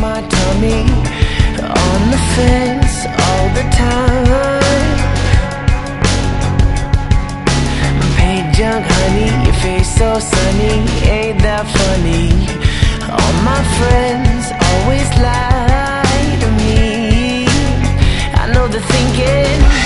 my tummy, on the fence all the time. Paid junk honey, your face so sunny, ain't that funny? All my friends always lie to me. I know they're thinking